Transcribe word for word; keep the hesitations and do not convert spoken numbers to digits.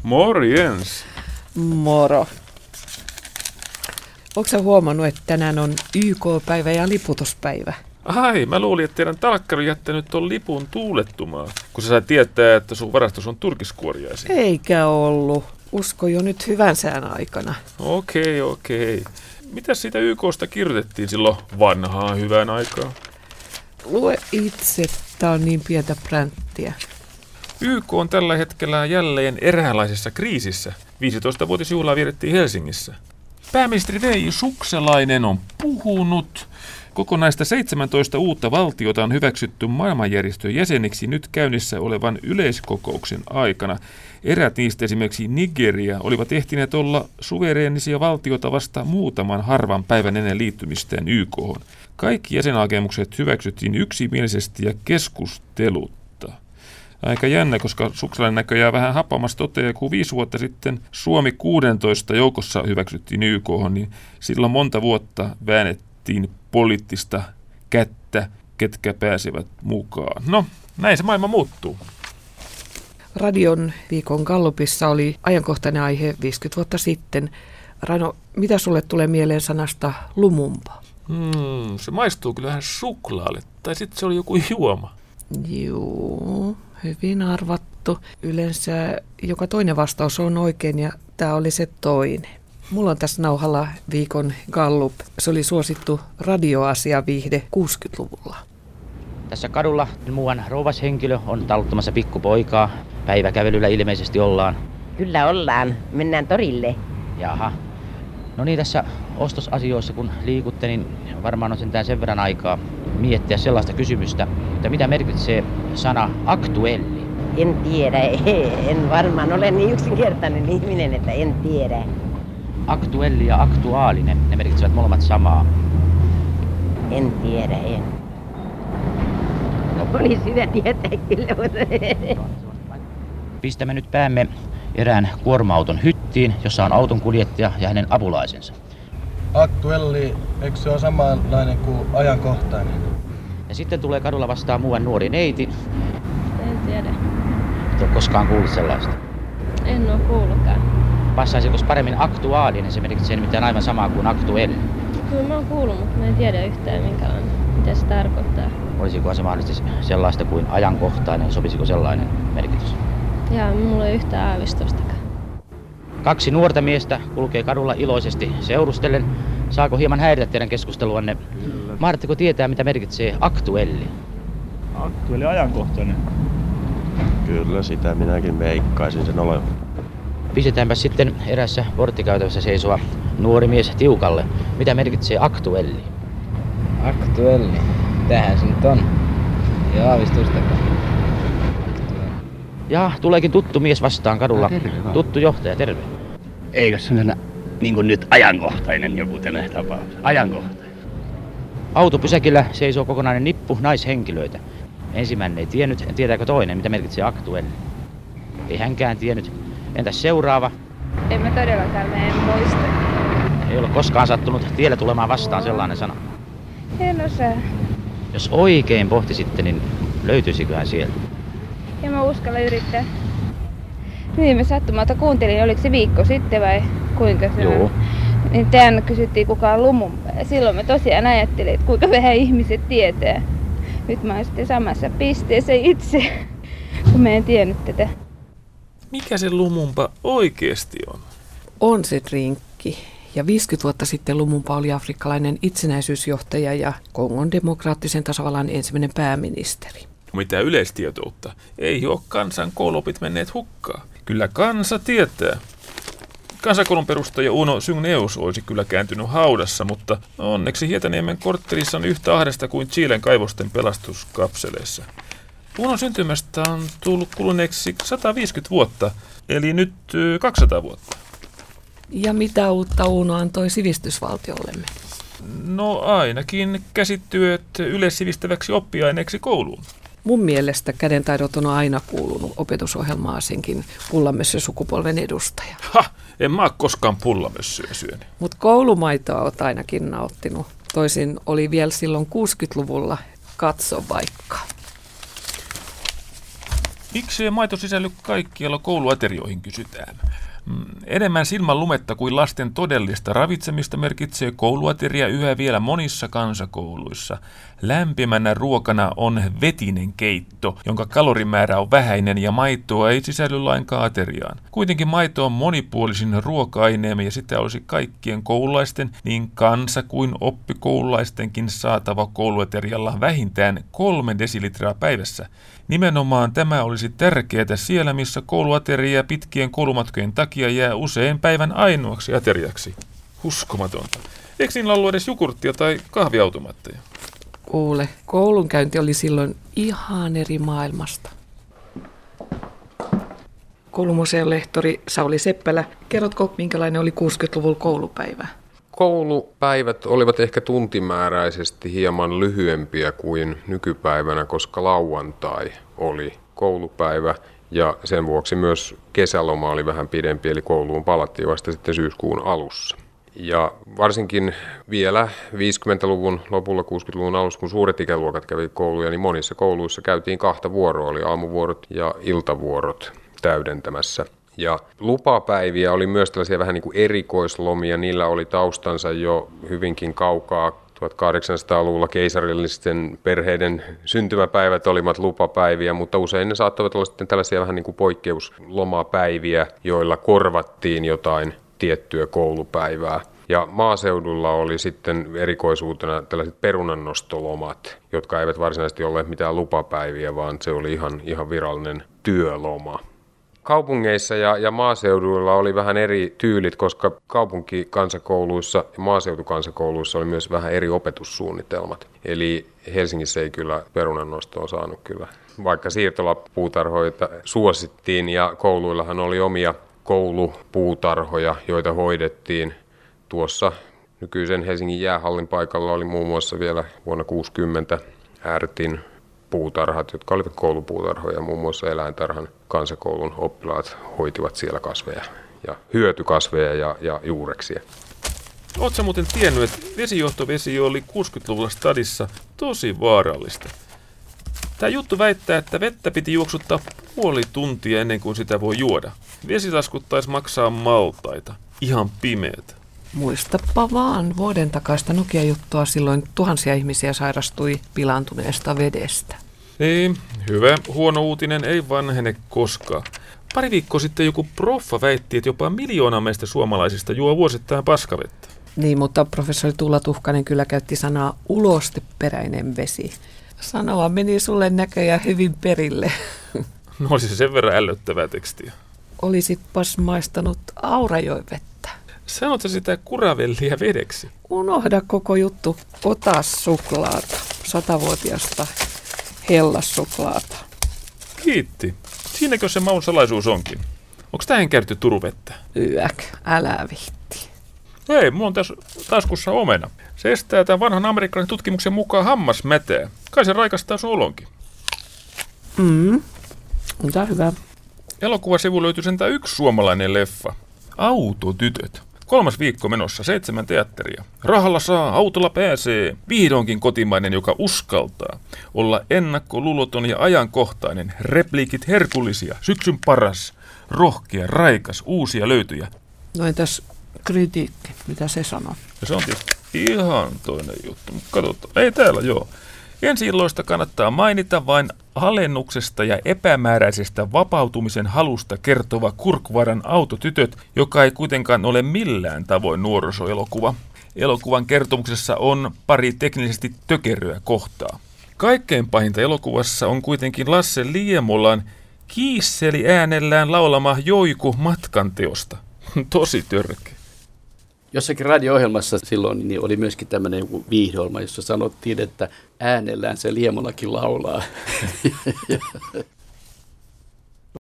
Morjens. Moro. Oletko sä huomannut, että tänään on Y K-päivä ja liputuspäivä? Ai, mä luulin, että teidän talkkari on jättänyt ton lipun tuulettumaan, kun sä sait tietää, että sun varastus on turkiskuoriaisia. Eikä ollut. Usko jo nyt hyvän sään aikana. Okei, okei. Mitäs siitä Y K:sta kirjoitettiin silloin vanhaan hyvään aikaan? Lue itse, tää on niin pientä pränttiä. Y K on tällä hetkellä jälleen eräänlaisessa kriisissä. viisitoistavuotisjuhlaa vietettiin Helsingissä. Pääministeri Veijo Sukselainen on puhunut. Kokonaista seitsemäntoista uutta valtiota on hyväksytty maailmanjärjestön jäseniksi nyt käynnissä olevan yleiskokouksen aikana. Erät niistä, esimerkiksi Nigeria, olivat ehtineet olla suvereenisia valtiota vasta muutaman harvan päivän ennen liittymistään Y K:hon. Kaikki jäsenhakemukset hyväksyttiin yksimielisesti ja keskustelutta. Aika jännä, koska Sukselainen näköjään vähän hapamassa toteaa, kun viisi vuotta sitten Suomi kuusitoista joukossa hyväksyttiin Y K:hon, niin silloin monta vuotta väännettiin poliittista kättä, ketkä pääsevät mukaan. No, näin se maailma muuttuu. Radion viikon Gallupissa oli ajankohtainen aihe viisikymmentä vuotta sitten. Rano, mitä sulle tulee mieleen sanasta lumumpa? Hmm, se maistuu kyllähän suklaalle, tai sitten se oli joku juoma. Joo, hyvin arvattu. Yleensä joka toinen vastaus on oikein ja tämä oli se toinen. Mulla on tässä nauhalla viikon Gallup. Se oli suosittu radioasiaviihde kuusikymmentäluvulla. Tässä kadulla muuan rouvas henkilö on taluttamassa pikkupoikaa. Päiväkävelyllä ilmeisesti ollaan. Kyllä ollaan. Mennään torille. Jaha. No niin, tässä ostosasioissa kun liikutte, niin varmaan on sentään sen verran aikaa miettiä sellaista kysymystä, että mitä merkitsee sana aktuelli? En tiedä. En varmaan ole niin yksinkertainen ihminen, että en tiedä. Aktuelli ja aktuaalinen, ne merkitsevät molemmat samaa. En tiedä, en. No, oli sitä tietää kyllä, mutta... Pistämme nyt päämme erään kuorma-auton hyttiin, jossa on auton kuljettaja ja hänen apulaisensa. Aktuelli, eikö se ole samanlainen kuin ajankohtainen? Ja sitten tulee kadulla vastaan muuan nuori neiti. En tiedä. Et ole koskaan kuullut sellaista? En ole kuullutkaan. Passaisiko paremmin aktuaalinen, se merkitsee nimittäin aivan samaa kuin aktuelli. Kyllä mä oon kuullut, mutta mä en tiedä yhtään minkälainen, mitä se tarkoittaa. Olisiko se mahdollisesti sellaista kuin ajankohtainen, sopisiko sellainen merkitys? Jaa, mulla ei yhtään aavistustakaan. Kaksi nuorta miestä kulkee kadulla iloisesti seurustellen. Saako hieman häiritä teidän keskusteluanne? Kyllä. Mahdatteko tietää, mitä merkitsee aktuelli? Aktuelli ajankohtainen. Kyllä, sitä minäkin veikkaisin sen olevan. Pistetäänpä sitten erässä porttikäytävässä seisova nuori mies tiukalle. Mitä merkitsee aktuelli? Aktuelli? Tähän se nyt on. Ei aavistustakaan. Ja tuleekin tuttu mies vastaan kadulla. Terve, tuttu johtaja, terve. Eikö se ole niin kuin nyt ajankohtainen joku tänä tapaus? Ajankohtainen. Autopysäkillä seisoo kokonainen nippu naishenkilöitä. Ensimmäinen ei tiennyt, tietääkö toinen, mitä merkitsee aktuelli. Ei hänkään tiennyt. Entäs seuraava? En mä todellakaan, mä en muista. Ei ole koskaan sattunut tiellä tulemaan vastaan sellainen sana. En osaa. Jos oikein pohtisitte, niin löytyisiköhän sieltä? En mä uskalla yrittää. Niin, mä sattumalta kuuntelin, oliko se viikko sitten vai kuinka se Joo. on. Niin tämän kysyttiin kuka on lumumpa. Ja silloin mä tosiaan ajattelin, että kuinka vähän ihmiset tietää. Nyt mä oon sitten samassa pisteessä itse, kun mä en tiennyt tätä. Mikä se lumumpa oikeasti on? On se drinkki. Ja viisikymmentä vuotta sitten Lumumpa oli afrikkalainen itsenäisyysjohtaja ja Kongon demokraattisen tasavallan ensimmäinen pääministeri. Mitä yleistietoutta? Ei ole kansan koulupit menneet hukkaan. Kyllä kansa tietää. Kansakoulun perustaja Uno Sygneus olisi kyllä kääntynyt haudassa, mutta onneksi Hietaniemen korttelissa on yhtä ahdasta kuin Chilen kaivosten pelastuskapseleissa. Unon syntymästä on tullut kuluneeksi sata viisikymmentä vuotta, eli nyt kaksisataa vuotta. Ja mitä uutta Uno antoi sivistysvaltiollemme? No ainakin käsityöt yleissivistäväksi oppiaineeksi kouluun. Mun mielestä kädentaidot on aina kuulunut opetusohjelmaan, senkin pullamössö-sukupolven edustaja. Ha! En mä oo koskaan pullamössöä syönyt. Mutta koulumaitoa oot ainakin nauttinut. Toisin oli vielä silloin kuusikymmentäluvulla. Katso vaikka. Miksei maito sisälly kaikkialla kouluaterioihin, kysytään. Enemmän silmän lumetta kuin lasten todellista ravitsemista merkitsee kouluateria yhä vielä monissa kansakouluissa. Lämpimänä ruokana on vetinen keitto, jonka kalorimäärä on vähäinen ja maitoa ei sisälly lainkaan ateriaan. Kuitenkin maito on monipuolisin ruoka-aineemme ja sitä olisi kaikkien koululaisten, niin kansa- kuin oppikoululaistenkin saatava kouluaterialla vähintään kolme desilitraa päivässä. Nimenomaan tämä olisi tärkeää siellä, missä kouluateria pitkien koulumatkojen takia jää usein päivän ainoaksi ateriaksi. Uskomatonta. Eikö niillä ollut edes jukurttia tai kahviautomaatteja? Kuule, koulunkäynti oli silloin ihan eri maailmasta. Koulumuseon lehtori Sauli Seppälä, kerrotko, minkälainen oli kuusikymmentäluvun koulupäivä? Koulupäivät olivat ehkä tuntimääräisesti hieman lyhyempiä kuin nykypäivänä, koska lauantai oli koulupäivä ja sen vuoksi myös kesäloma oli vähän pidempi, eli kouluun palattiin vasta sitten syyskuun alussa. Ja varsinkin vielä viisikymmentäluvun lopulla, kuusikymmentäluvun alussa, kun suuret ikäluokat kävi kouluja, niin monissa kouluissa käytiin kahta vuoroa, oli aamuvuorot ja iltavuorot täydentämässä. Ja lupapäiviä oli myös tällaisia vähän niin kuin erikoislomia, niillä oli taustansa jo hyvinkin kaukaa. tuhatkahdeksansataaluvulla keisarillisten perheiden syntymäpäivät olivat lupapäiviä, mutta usein ne saattoivat olla sitten tällaisia vähän niin kuin poikkeuslomapäiviä, joilla korvattiin jotain tiettyä koulupäivää. Ja maaseudulla oli sitten erikoisuutena tällaiset perunannostolomat, jotka eivät varsinaisesti olleet mitään lupapäiviä, vaan se oli ihan, ihan virallinen työloma. Kaupungeissa ja, ja maaseuduilla oli vähän eri tyylit, koska kaupunkikansakouluissa ja maaseutukansakouluissa oli myös vähän eri opetussuunnitelmat. Eli Helsingissä ei kyllä perunannostoa saanut kyllä, vaikka siirtolapuutarhoita suosittiin ja kouluillahan oli omia koulupuutarhoja, joita hoidettiin. Tuossa nykyisen Helsingin jäähallin paikalla oli muun muassa vielä vuonna kuusikymmentä Ärtin puutarhat, jotka olivat koulupuutarhoja. Muun muassa eläintarhan kansakoulun oppilaat hoitivat siellä kasveja ja hyötykasveja ja, ja juureksia. Oletko muuten tiennyt, että vesijohtovesi oli kuusikymmentäluvulla stadissa tosi vaarallista? Tämä juttu väittää, että vettä piti juoksuttaa puoli tuntia ennen kuin sitä voi juoda. Vesilaskut taisi maksaa maltaita. Ihan pimeätä. Muistapa vaan vuoden takaista Nokia-juttua, silloin tuhansia ihmisiä sairastui pilaantuneesta vedestä. Niin, hyvä. Huono uutinen ei vanhene koskaan. Pari viikkoa sitten joku proffa väitti, että jopa miljoona meistä suomalaisista juo vuosittain paskavettä. Niin, mutta professori Tuula Tuhkanen kyllä käytti sanaa ulosteperäinen vesi. Sanoa meni sulle näköjään hyvin perille. No olisi se sen verran ällöttävää tekstiä. Olisitpas maistanut Aurajoen vettä. Sanotko sitä kuravellia vedeksi? Unohda koko juttu. Ota suklaata. Satavuotiasta hellassuklaata. Kiitti. Siinäkö se maun salaisuus onkin? Onko tähän käytetty turuvettä? Yäk, älä viitti. Ei, mulla on tässä taskussa omena. Se estää tämän vanhan amerikkalaisen tutkimuksen mukaan hammasmätää. Kai se raikastaa sun olonkin. Mm, on tää hyvä. Elokuvasivu löytyy sentään yksi suomalainen leffa. Autotytöt. Kolmas viikko menossa, seitsemän teatteria. Rahalla saa, autolla pääsee. Vihdoinkin kotimainen, joka uskaltaa olla ennakkoluuloton ja ajankohtainen. Repliikit herkullisia, syksyn paras, rohkea, raikas, uusia löytyjä. No entäs kritiikki, mitä se sanoo? Ja se on tietysti ihan toinen juttu. Katsotaan, ei täällä joo. Ensi-illoista kannattaa mainita vain alennuksesta ja epämääräisestä vapautumisen halusta kertova Kurkvaran Autotytöt, joka ei kuitenkaan ole millään tavoin nuorisoelokuva. Elokuvan kertomuksessa on pari teknisesti tökeröä kohtaa. Kaikkein pahinta elokuvassa on kuitenkin Lasse Liemolan kiisseli äänellään laulama Joiku matkanteosta. Tosi törkeä. Jossakin radio-ohjelmassa silloin niin oli myöskin tämmöinen viihdeohjelma, jossa sanottiin, että äänellään se Liemolakin laulaa.